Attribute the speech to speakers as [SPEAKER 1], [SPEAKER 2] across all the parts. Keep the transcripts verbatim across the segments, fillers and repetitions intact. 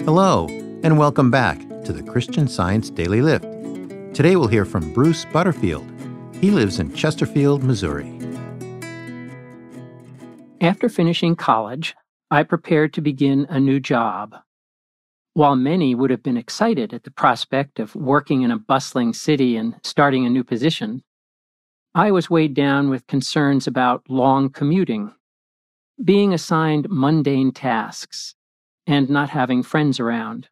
[SPEAKER 1] Hello, and welcome back to the Christian Science Daily Lift. Today we'll hear from Bruce Butterfield. He lives in Chesterfield, Missouri.
[SPEAKER 2] After finishing college, I prepared to begin a new job. While many would have been excited at the prospect of working in a bustling city and starting a new position, I was weighed down with concerns about long commuting, being assigned mundane tasks, and not having friends around.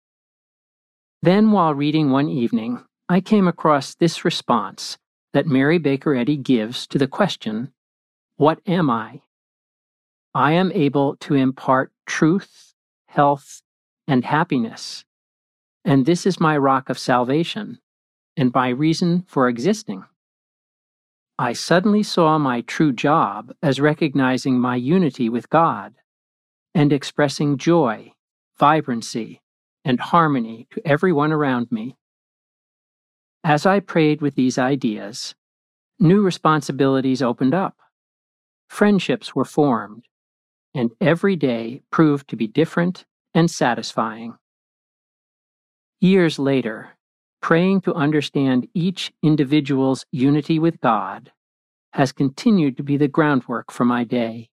[SPEAKER 2] Then, while reading one evening, I came across this response that Mary Baker Eddy gives to the question, "What am I?" I am able to impart truth, health, and happiness, and this is my rock of salvation, and my reason for existing. I suddenly saw my true job as recognizing my unity with God and expressing joy, vibrancy, and harmony to everyone around me. As I prayed with these ideas, new responsibilities opened up. Friendships were formed, and every day proved to be different and satisfying. Years later, praying to understand each individual's unity with God has continued to be the groundwork for my day.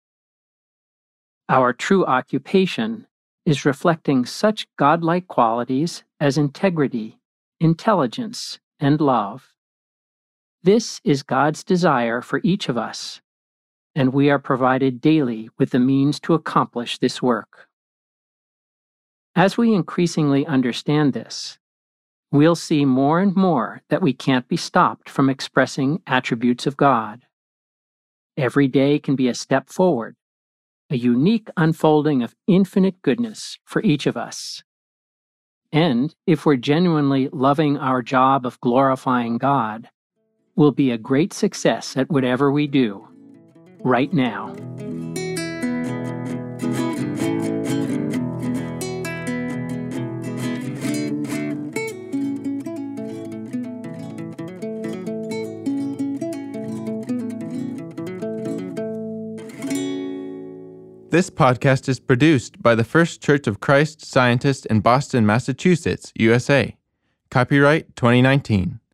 [SPEAKER 2] Our true occupation is reflecting such godlike qualities as integrity, intelligence, and love. This is God's desire for each of us, and we are provided daily with the means to accomplish this work. As we increasingly understand this, we'll see more and more that we can't be stopped from expressing attributes of God. Every day can be a step forward, a unique unfolding of infinite goodness for each of us. And if we're genuinely loving our job of glorifying God, we'll be a great success at whatever we do, right now.
[SPEAKER 3] This podcast is produced by the First Church of Christ Scientist in Boston, Massachusetts, U S A. Copyright twenty nineteen.